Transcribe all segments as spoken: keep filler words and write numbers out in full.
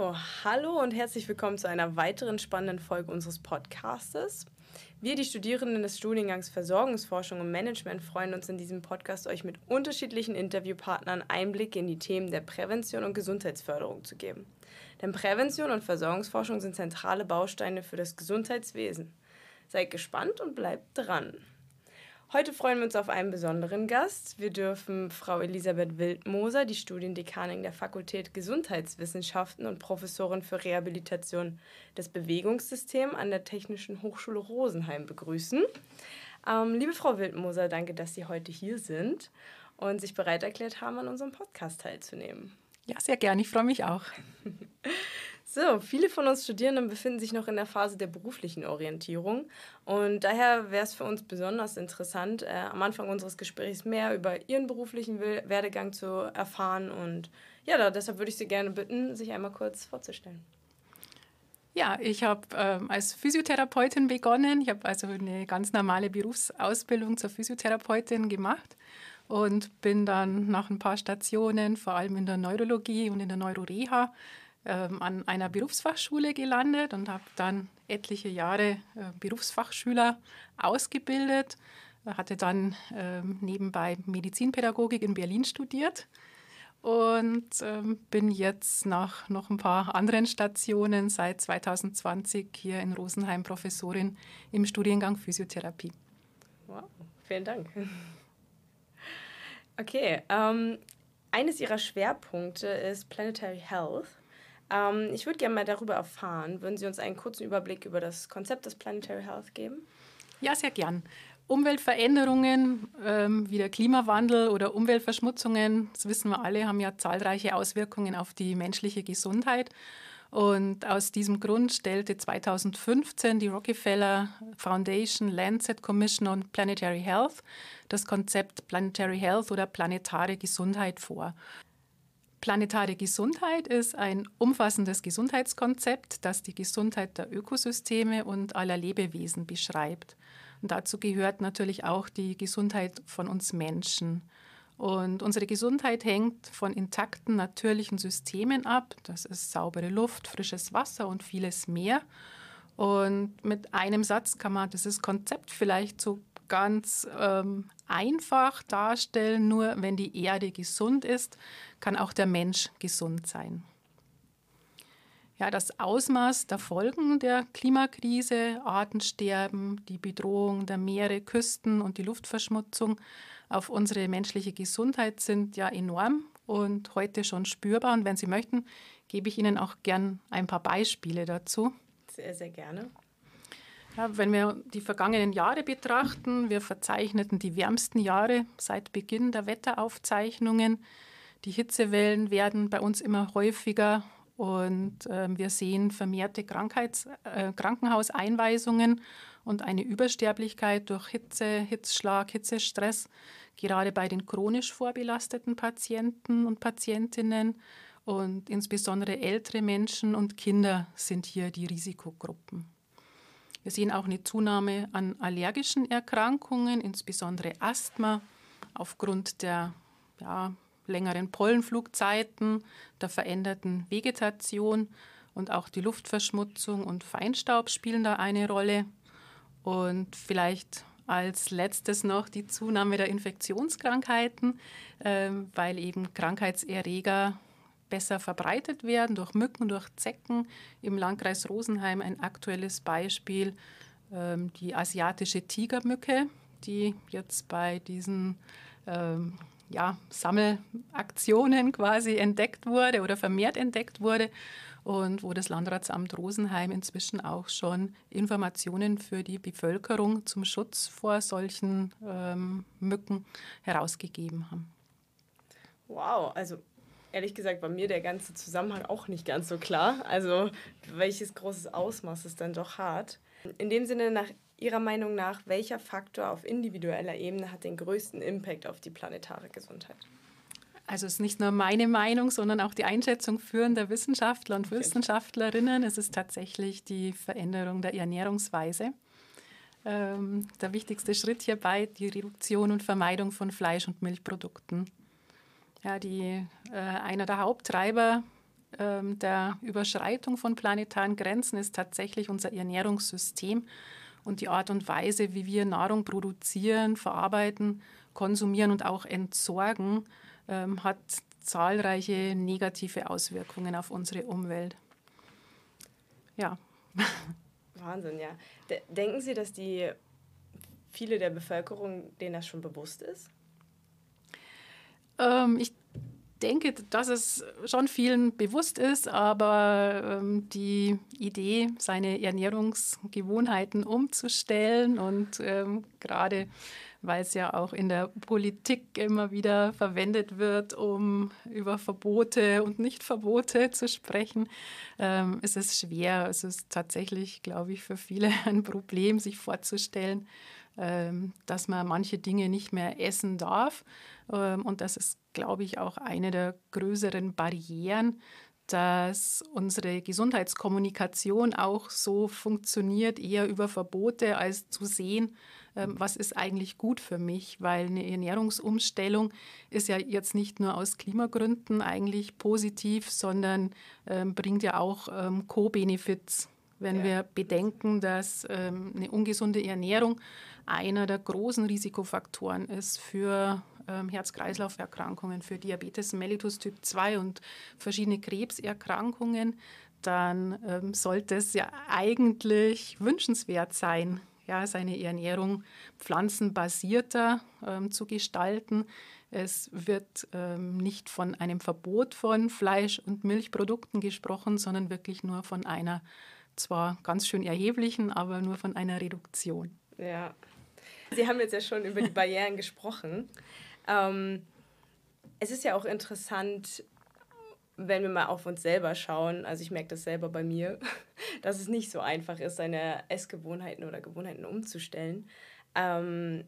So, hallo und herzlich willkommen zu einer weiteren spannenden Folge unseres Podcastes. Wir, die Studierenden des Studiengangs Versorgungsforschung und Management, freuen uns in diesem Podcast, euch mit unterschiedlichen Interviewpartnern Einblicke in die Themen der Prävention und Gesundheitsförderung zu geben. Denn Prävention und Versorgungsforschung sind zentrale Bausteine für das Gesundheitswesen. Seid gespannt und bleibt dran. Heute freuen wir uns auf einen besonderen Gast. Wir dürfen Frau Elisabeth Wildmoser, die Studiendekanin der Fakultät Gesundheitswissenschaften und Professorin für Rehabilitation des Bewegungssystems an der Technischen Hochschule Rosenheim, begrüßen. Ähm, liebe Frau Wildmoser, danke, dass Sie heute hier sind und sich bereit erklärt haben, an unserem Podcast teilzunehmen. Ja, sehr gerne. Ich freue mich auch. So, viele von uns Studierenden befinden sich noch in der Phase der beruflichen Orientierung und daher wäre es für uns besonders interessant, äh, am Anfang unseres Gesprächs mehr über Ihren beruflichen Werdegang zu erfahren und ja, da, deshalb würde ich Sie gerne bitten, sich einmal kurz vorzustellen. Ja, ich habe ähm, als Physiotherapeutin begonnen. Ich habe also eine ganz normale Berufsausbildung zur Physiotherapeutin gemacht und bin dann nach ein paar Stationen, vor allem in der Neurologie und in der Neuroreha, an einer Berufsfachschule gelandet und habe dann etliche Jahre äh, Berufsfachschüler ausgebildet, hatte dann äh, nebenbei Medizinpädagogik in Berlin studiert und äh, bin jetzt nach noch ein paar anderen Stationen seit zwanzig zwanzig hier in Rosenheim Professorin im Studiengang Physiotherapie. Wow, vielen Dank. Okay, ähm, eines Ihrer Schwerpunkte ist Planetary Health. Ähm, ich würde gerne mal darüber erfahren. Würden Sie uns einen kurzen Überblick über das Konzept des Planetary Health geben? Ja, sehr gern. Umweltveränderungen ähm, wie der Klimawandel oder Umweltverschmutzungen, das wissen wir alle, haben ja zahlreiche Auswirkungen auf die menschliche Gesundheit. Und aus diesem Grund stellte zweitausendfünfzehn die Rockefeller Foundation Lancet Commission on Planetary Health das Konzept Planetary Health oder planetare Gesundheit vor. Planetare Gesundheit ist ein umfassendes Gesundheitskonzept, das die Gesundheit der Ökosysteme und aller Lebewesen beschreibt. Und dazu gehört natürlich auch die Gesundheit von uns Menschen. Und unsere Gesundheit hängt von intakten natürlichen Systemen ab. Das ist saubere Luft, frisches Wasser und vieles mehr. Und mit einem Satz kann man dieses Konzept vielleicht so ganz ähm, einfach darstellen. Nur wenn die Erde gesund ist, kann auch der Mensch gesund sein. Ja, das Ausmaß der Folgen der Klimakrise, Artensterben, die Bedrohung der Meere, Küsten und die Luftverschmutzung auf unsere menschliche Gesundheit sind ja enorm und heute schon spürbar. Und wenn Sie möchten, gebe ich Ihnen auch gern ein paar Beispiele dazu. Sehr, sehr gerne. Ja, wenn wir die vergangenen Jahre betrachten, wir verzeichneten die wärmsten Jahre seit Beginn der Wetteraufzeichnungen. Die Hitzewellen werden bei uns immer häufiger und äh, wir sehen vermehrte Krankheits-, äh, Krankenhauseinweisungen und eine Übersterblichkeit durch Hitze, Hitzschlag, Hitzestress, gerade bei den chronisch vorbelasteten Patienten und Patientinnen. Und insbesondere ältere Menschen und Kinder sind hier die Risikogruppen. Wir sehen auch eine Zunahme an allergischen Erkrankungen, insbesondere Asthma, aufgrund der ja, längeren Pollenflugzeiten, der veränderten Vegetation und auch die Luftverschmutzung und Feinstaub spielen da eine Rolle. Und vielleicht als letztes noch die Zunahme der Infektionskrankheiten, äh, weil eben Krankheitserreger besser verbreitet werden durch Mücken, durch Zecken. Im Landkreis Rosenheim ein aktuelles Beispiel, ähm, die asiatische Tigermücke, die jetzt bei diesen ähm, ja, Sammelaktionen quasi entdeckt wurde oder vermehrt entdeckt wurde und wo das Landratsamt Rosenheim inzwischen auch schon Informationen für die Bevölkerung zum Schutz vor solchen ähm, Mücken herausgegeben haben. Wow, also ehrlich gesagt, bei mir der ganze Zusammenhang auch nicht ganz so klar. Also welches großes Ausmaß es dann doch hat. In dem Sinne, nach Ihrer Meinung nach, welcher Faktor auf individueller Ebene hat den größten Impact auf die planetare Gesundheit? Also es ist nicht nur meine Meinung, sondern auch die Einschätzung führender Wissenschaftler und Wissenschaftlerinnen. Es ist tatsächlich die Veränderung der Ernährungsweise. Ähm, der wichtigste Schritt hierbei die Reduktion und Vermeidung von Fleisch- und Milchprodukten. Ja, die, äh, einer der Haupttreiber ähm, der Überschreitung von planetaren Grenzen ist tatsächlich unser Ernährungssystem und die Art und Weise, wie wir Nahrung produzieren, verarbeiten, konsumieren und auch entsorgen, ähm, hat zahlreiche negative Auswirkungen auf unsere Umwelt. Ja. Wahnsinn, ja. De- denken Sie, dass die viele der Bevölkerung denen das schon bewusst ist? Ähm, ich denke, dass es schon vielen bewusst ist, aber ähm, die Idee, seine Ernährungsgewohnheiten umzustellen und ähm, gerade weil es ja auch in der Politik immer wieder verwendet wird, um über Verbote und Nichtverbote zu sprechen, ähm, ist es schwer. Es ist tatsächlich, glaube ich, für viele ein Problem, sich vorzustellen, ähm, dass man manche Dinge nicht mehr essen darf. Ähm, und das ist, glaube ich, auch eine der größeren Barrieren, dass unsere Gesundheitskommunikation auch so funktioniert, eher über Verbote, als zu sehen, ähm, was ist eigentlich gut für mich, weil eine Ernährungsumstellung ist ja jetzt nicht nur aus Klimagründen eigentlich positiv, sondern ähm, bringt ja auch ähm, Co-Benefits, wenn Ja. wir bedenken, dass ähm, eine ungesunde Ernährung einer der großen Risikofaktoren ist für ähm, Herz-Kreislauf-Erkrankungen, für Diabetes mellitus Typ zwei und verschiedene Krebserkrankungen, dann ähm, sollte es ja eigentlich wünschenswert sein, ja, seine Ernährung pflanzenbasierter ähm, zu gestalten. Es wird ähm, nicht von einem Verbot von Fleisch- und Milchprodukten gesprochen, sondern wirklich nur von einer zwar ganz schön erheblichen, aber nur von einer Reduktion. Ja. Sie haben jetzt ja schon über die Barrieren gesprochen. Ähm, es ist ja auch interessant, wenn wir mal auf uns selber schauen, also ich merke das selber bei mir, dass es nicht so einfach ist, seine Essgewohnheiten oder Gewohnheiten umzustellen. Ähm,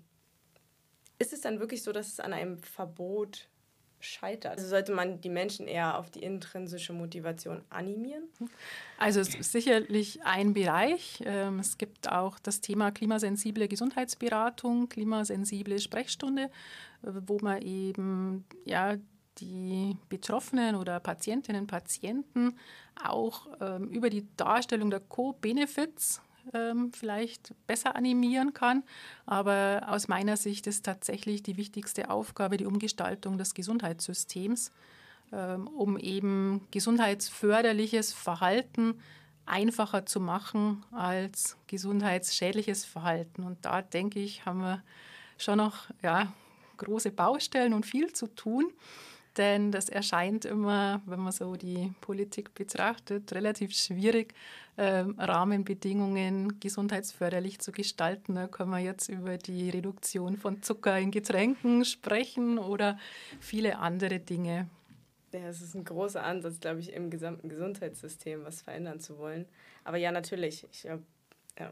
ist es dann wirklich so, dass es an einem Verbot scheitert? Also sollte man die Menschen eher auf die intrinsische Motivation animieren? Also es ist sicherlich ein Bereich. Es gibt auch das Thema klimasensible Gesundheitsberatung, klimasensible Sprechstunde, wo man eben ja, die Betroffenen oder Patientinnen und Patienten auch ähm, über die Darstellung der Co-Benefits ähm, vielleicht besser animieren kann. Aber aus meiner Sicht ist tatsächlich die wichtigste Aufgabe die Umgestaltung des Gesundheitssystems, ähm, um eben gesundheitsförderliches Verhalten einfacher zu machen als gesundheitsschädliches Verhalten. Und da denke ich, haben wir schon noch ja, große Baustellen und viel zu tun. Denn das erscheint immer, wenn man so die Politik betrachtet, relativ schwierig, ähm, Rahmenbedingungen gesundheitsförderlich zu gestalten. Da können wir jetzt über die Reduktion von Zucker in Getränken sprechen oder viele andere Dinge. Ja, es ist ein großer Ansatz, glaube ich, im gesamten Gesundheitssystem was verändern zu wollen. Aber ja, natürlich. Ich, ja, ja.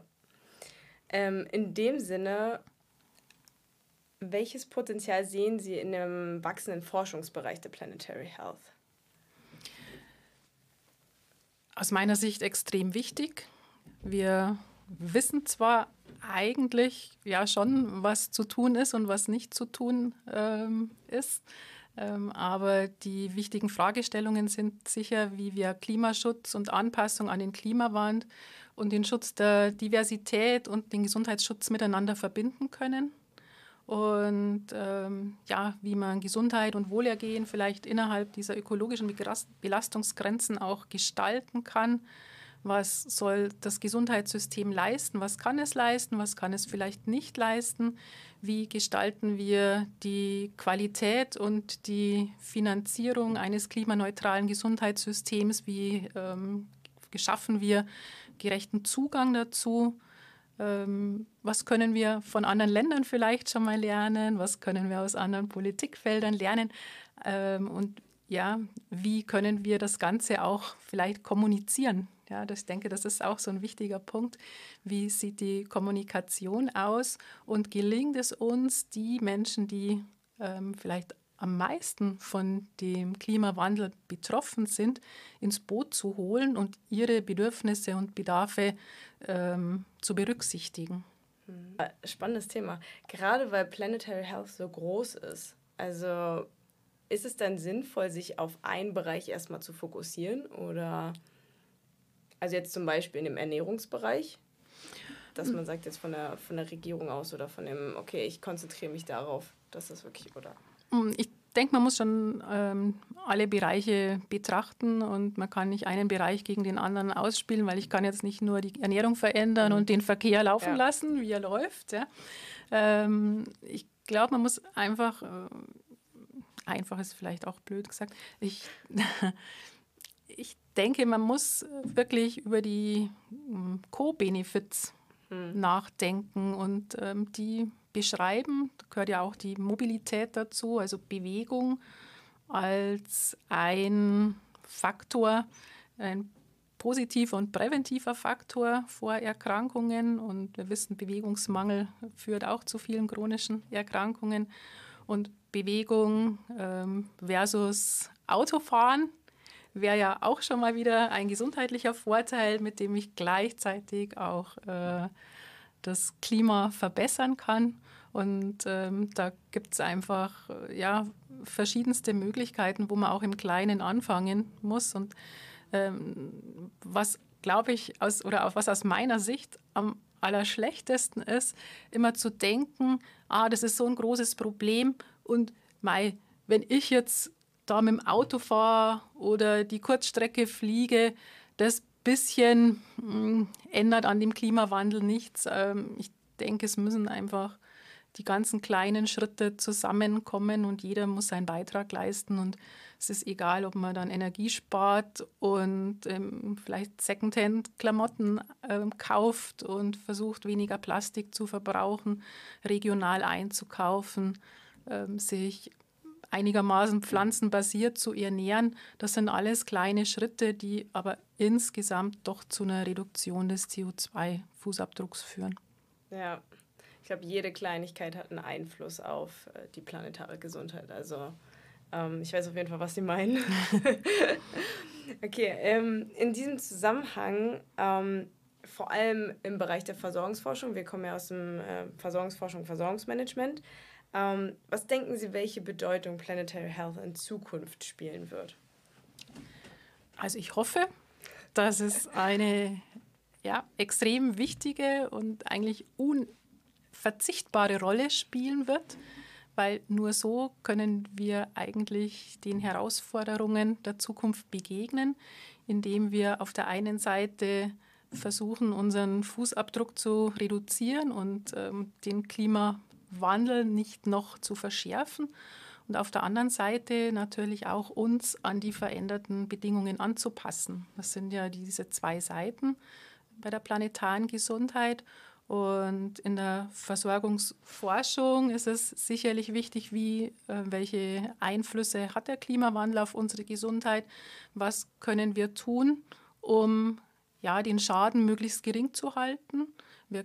Ähm, in dem Sinne, welches Potenzial sehen Sie in dem wachsenden Forschungsbereich der Planetary Health? Aus meiner Sicht extrem wichtig. Wir wissen zwar eigentlich ja schon, was zu tun ist und was nicht zu tun ähm, ist, ähm, aber die wichtigen Fragestellungen sind sicher, wie wir Klimaschutz und Anpassung an den Klimawandel und den Schutz der Diversität und den Gesundheitsschutz miteinander verbinden können. Und ähm, ja, wie man Gesundheit und Wohlergehen vielleicht innerhalb dieser ökologischen Belastungsgrenzen auch gestalten kann. Was soll das Gesundheitssystem leisten? Was kann es leisten? Was kann es vielleicht nicht leisten? Wie gestalten wir die Qualität und die Finanzierung eines klimaneutralen Gesundheitssystems? Wie ähm, geschaffen wir gerechten Zugang dazu? Was können wir von anderen Ländern vielleicht schon mal lernen? Was können wir aus anderen Politikfeldern lernen? Und ja, wie können wir das Ganze auch vielleicht kommunizieren? Ja, das, ich denke, das ist auch so ein wichtiger Punkt. Wie sieht die Kommunikation aus? Und gelingt es uns, die Menschen, die ähm, vielleicht am meisten von dem Klimawandel betroffen sind, ins Boot zu holen und ihre Bedürfnisse und Bedarfe ähm, zu berücksichtigen. Spannendes Thema. Gerade weil Planetary Health so groß ist. Also ist es dann sinnvoll, sich auf einen Bereich erstmal zu fokussieren? Oder also jetzt zum Beispiel in dem Ernährungsbereich, dass man sagt jetzt von der, von der Regierung aus oder von dem, okay, ich konzentriere mich darauf, dass das wirklich, oder? Ich denke, man muss schon ähm, alle Bereiche betrachten und man kann nicht einen Bereich gegen den anderen ausspielen, weil ich kann jetzt nicht nur die Ernährung verändern mhm. und den Verkehr laufen ja. lassen, wie er läuft. Ja. Ähm, ich glaube, man muss einfach, äh, einfach ist vielleicht auch blöd gesagt, ich, ich denke, man muss wirklich über die ähm, Co-Benefits hm. nachdenken und ähm, die beschreiben. Da gehört ja auch die Mobilität dazu, also Bewegung als ein Faktor, ein positiver und präventiver Faktor vor Erkrankungen. Und wir wissen, Bewegungsmangel führt auch zu vielen chronischen Erkrankungen. Und Bewegung ähm, versus Autofahren wäre ja auch schon mal wieder ein gesundheitlicher Vorteil, mit dem ich gleichzeitig auch äh, das Klima verbessern kann. Und ähm, da gibt es einfach äh, ja, verschiedenste Möglichkeiten, wo man auch im Kleinen anfangen muss. Und ähm, was, glaube ich, aus, oder auch was aus meiner Sicht am allerschlechtesten ist, immer zu denken, ah, das ist so ein großes Problem und mei, wenn ich jetzt da mit dem Auto fahre oder die Kurzstrecke fliege, das bisschen mh, ändert an dem Klimawandel nichts. Ähm, ich denke, es müssen einfach die ganzen kleinen Schritte zusammenkommen und jeder muss seinen Beitrag leisten. Und es ist egal, ob man dann Energie spart und ähm, vielleicht Secondhand-Klamotten ähm, kauft und versucht, weniger Plastik zu verbrauchen, regional einzukaufen, ähm, sich einigermaßen pflanzenbasiert zu ernähren. Das sind alles kleine Schritte, die aber insgesamt doch zu einer Reduktion des C O zwei Fußabdrucks führen. Ja, ich glaube, jede Kleinigkeit hat einen Einfluss auf äh, die planetare Gesundheit. Also ähm, ich weiß auf jeden Fall, was Sie meinen. Okay, ähm, in diesem Zusammenhang, ähm, vor allem im Bereich der Versorgungsforschung, wir kommen ja aus dem äh, Versorgungsforschung, Versorgungsmanagement, Ähm, was denken Sie, welche Bedeutung Planetary Health in Zukunft spielen wird? Also ich hoffe, dass es eine ja, extrem wichtige und eigentlich unverzichtbare Rolle spielen wird, weil nur so können wir eigentlich den Herausforderungen der Zukunft begegnen, indem wir auf der einen Seite versuchen, unseren Fußabdruck zu reduzieren und ähm, den Klima Wandel nicht noch zu verschärfen und auf der anderen Seite natürlich auch uns an die veränderten Bedingungen anzupassen. Das sind ja diese zwei Seiten bei der planetaren Gesundheit. Und in der Versorgungsforschung ist es sicherlich wichtig, wie, äh, welche Einflüsse hat der Klimawandel auf unsere Gesundheit, was können wir tun, um ja, den Schaden möglichst gering zu halten. Wir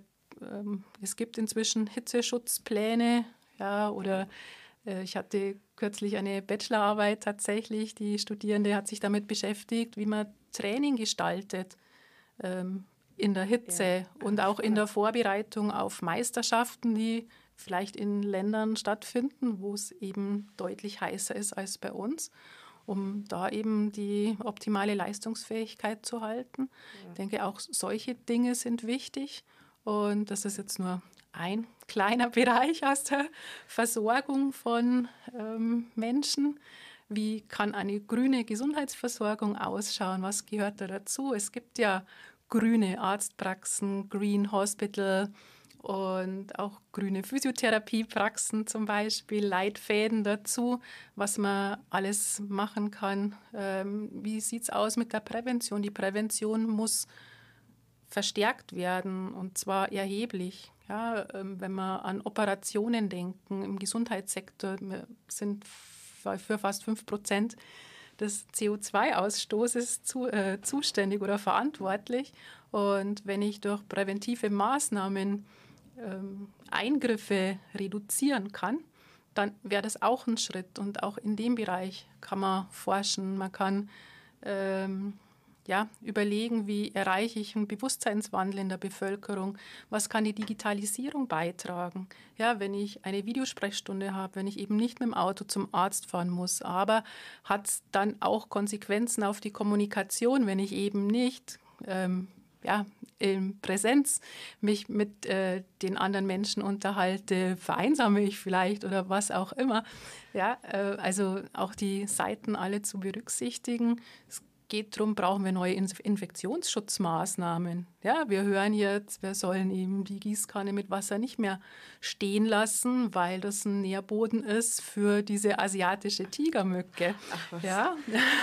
Es gibt inzwischen Hitzeschutzpläne, ja, oder äh, ich hatte kürzlich eine Bachelorarbeit tatsächlich, die Studierende hat sich damit beschäftigt, wie man Training gestaltet ähm, in der Hitze ja. und auch in der Vorbereitung auf Meisterschaften, die vielleicht in Ländern stattfinden, wo es eben deutlich heißer ist als bei uns, um da eben die optimale Leistungsfähigkeit zu halten. Ja. Ich denke, auch solche Dinge sind wichtig. Und das ist jetzt nur ein kleiner Bereich aus der Versorgung von ähm, Menschen. Wie kann eine grüne Gesundheitsversorgung ausschauen? Was gehört da dazu? Es gibt ja grüne Arztpraxen, Green Hospital und auch grüne Physiotherapiepraxen zum Beispiel, Leitfäden dazu, was man alles machen kann. Ähm, wie sieht es aus mit der Prävention? Die Prävention muss verstärkt werden und zwar erheblich. Ja, wenn wir an Operationen denken im Gesundheitssektor, wir sind für fast fünf Prozent des C O zwei Ausstoßes zu, äh, zuständig oder verantwortlich. Und wenn ich durch präventive Maßnahmen ähm, Eingriffe reduzieren kann, dann wäre das auch ein Schritt. Und auch in dem Bereich kann man forschen. Man kann ähm, ja, überlegen, wie erreiche ich einen Bewusstseinswandel in der Bevölkerung, was kann die Digitalisierung beitragen. Ja, wenn ich eine Videosprechstunde habe, wenn ich eben nicht mit dem Auto zum Arzt fahren muss, aber hat es dann auch Konsequenzen auf die Kommunikation, wenn ich eben nicht ähm, ja, in Präsenz mich mit äh, den anderen Menschen unterhalte, vereinsame ich vielleicht oder was auch immer. Ja, äh, also auch die Seiten alle zu berücksichtigen. Es geht darum, brauchen wir neue Infektionsschutzmaßnahmen. Ja, wir hören jetzt, wir sollen eben die Gießkanne mit Wasser nicht mehr stehen lassen, weil das ein Nährboden ist für diese asiatische Tigermücke. Ach, was? Ja.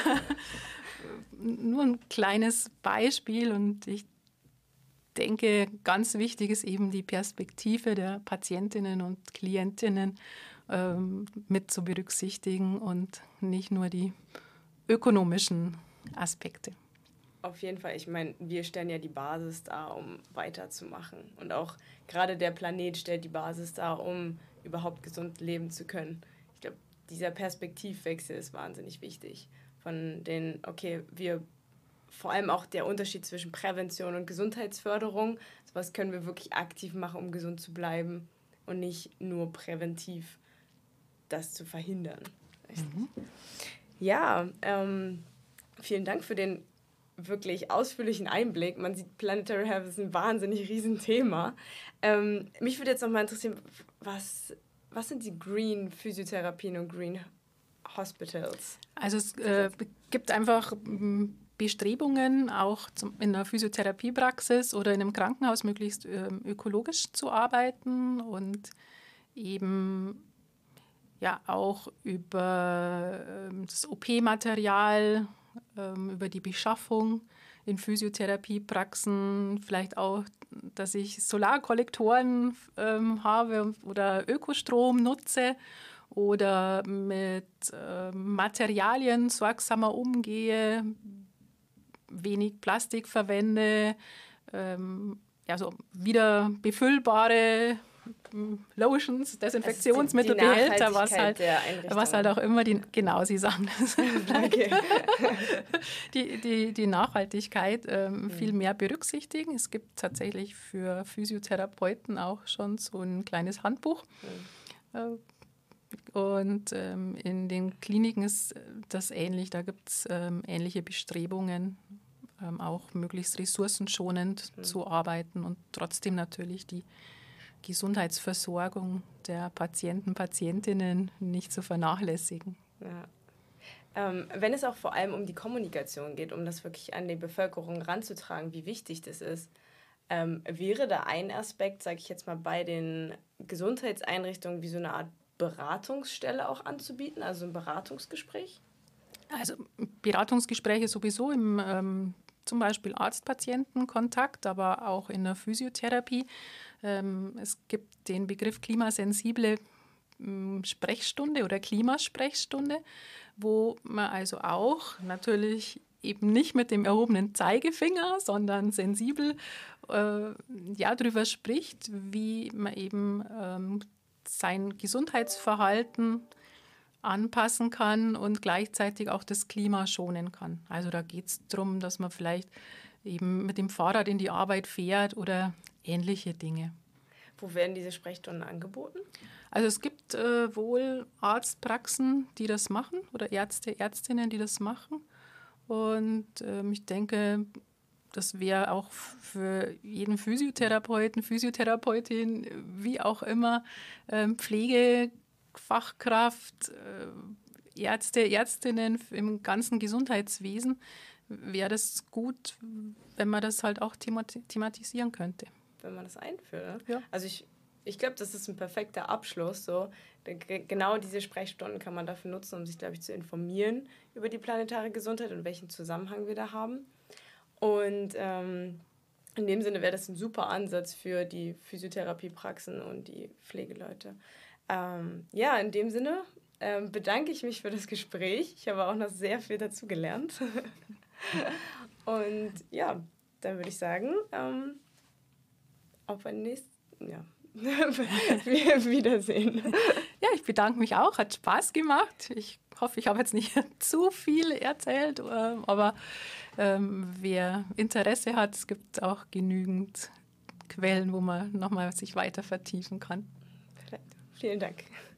Nur ein kleines Beispiel und ich denke, ganz wichtig ist eben die Perspektive der Patientinnen und Klientinnen ähm, mit zu berücksichtigen und nicht nur die ökonomischen Aspekte. Auf jeden Fall. Ich meine, wir stellen ja die Basis dar, um weiterzumachen. Und auch gerade der Planet stellt die Basis dar, um überhaupt gesund leben zu können. Ich glaube, dieser Perspektivwechsel ist wahnsinnig wichtig. Von den, okay, wir, vor allem auch der Unterschied zwischen Prävention und Gesundheitsförderung, sowas können wir wirklich aktiv machen, um gesund zu bleiben und nicht nur präventiv das zu verhindern. Mhm. Ja, ähm, vielen Dank für den wirklich ausführlichen Einblick. Man sieht, Planetary Health ist ein wahnsinnig Riesenthema. Ähm, mich würde jetzt noch mal interessieren, was, was sind die Green Physiotherapien und Green Hospitals? Also es äh, gibt einfach m, Bestrebungen, auch zum, in der Physiotherapiepraxis oder in einem Krankenhaus möglichst äh, ökologisch zu arbeiten und eben ja auch über äh, das O P-Material, äh, über die Beschaffung in Physiotherapiepraxen, vielleicht auch, dass ich Solarkollektoren äh, habe oder Ökostrom nutze oder mit äh, Materialien sorgsamer umgehe, wenig Plastik verwende, ähm, ja, so wieder befüllbare Lotions, Desinfektionsmittel, die, die Behälter, was halt, was halt auch immer die, genau, Sie sagen das, okay. die, die, die Nachhaltigkeit ähm, mhm. viel mehr berücksichtigen. Es gibt tatsächlich für Physiotherapeuten auch schon so ein kleines Handbuch. Mhm. Und ähm, in den Kliniken ist das ähnlich. Da gibt es ähm, ähnliche Bestrebungen, ähm, auch möglichst ressourcenschonend mhm. zu arbeiten und trotzdem natürlich die Gesundheitsversorgung der Patienten, Patientinnen nicht zu vernachlässigen. Ja. Ähm, wenn es auch vor allem um die Kommunikation geht, um das wirklich an die Bevölkerung ranzutragen, wie wichtig das ist, ähm, wäre da ein Aspekt, sage ich jetzt mal, bei den Gesundheitseinrichtungen wie so eine Art Beratungsstelle auch anzubieten, also ein Beratungsgespräch? Also Beratungsgespräche sowieso im ähm, zum Beispiel Arzt-Patienten-Kontakt, aber auch in der Physiotherapie. Ähm, es gibt den Begriff klimasensible ähm, Sprechstunde oder Klimasprechstunde, wo man also auch natürlich eben nicht mit dem erhobenen Zeigefinger, sondern sensibel äh, ja, darüber spricht, wie man eben ähm, sein Gesundheitsverhalten anpassen kann und gleichzeitig auch das Klima schonen kann. Also da geht es darum, dass man vielleicht eben mit dem Fahrrad in die Arbeit fährt oder ähnliche Dinge. Wo werden diese Sprechstunden angeboten? Also es gibt äh, wohl Arztpraxen, die das machen oder Ärzte, Ärztinnen, die das machen. Und ähm, ich denke, das wäre auch für jeden Physiotherapeuten, Physiotherapeutin, wie auch immer, ähm, Pflegefachkraft, äh, Ärzte, Ärztinnen im ganzen Gesundheitswesen, wäre das gut, wenn man das halt auch themati- thematisieren könnte. Wenn man das einführt. Ja. Also ich, ich glaube, das ist ein perfekter Abschluss. So. Genau diese Sprechstunden kann man dafür nutzen, um sich, glaube ich, zu informieren über die planetare Gesundheit und welchen Zusammenhang wir da haben. Und ähm, in dem Sinne wäre das ein super Ansatz für die Physiotherapiepraxen und die Pflegeleute. Ähm, ja, in dem Sinne ähm, bedanke ich mich für das Gespräch. Ich habe auch noch sehr viel dazu gelernt. Und ja, dann würde ich sagen, ähm, auf ein nächstes, ja. Wiedersehen. Ja, ich bedanke mich auch. Hat Spaß gemacht. Ich hoffe, ich habe jetzt nicht zu viel erzählt, aber ähm, wer Interesse hat, es gibt auch genügend Quellen, wo man nochmal sich weiter vertiefen kann. Vielen Dank.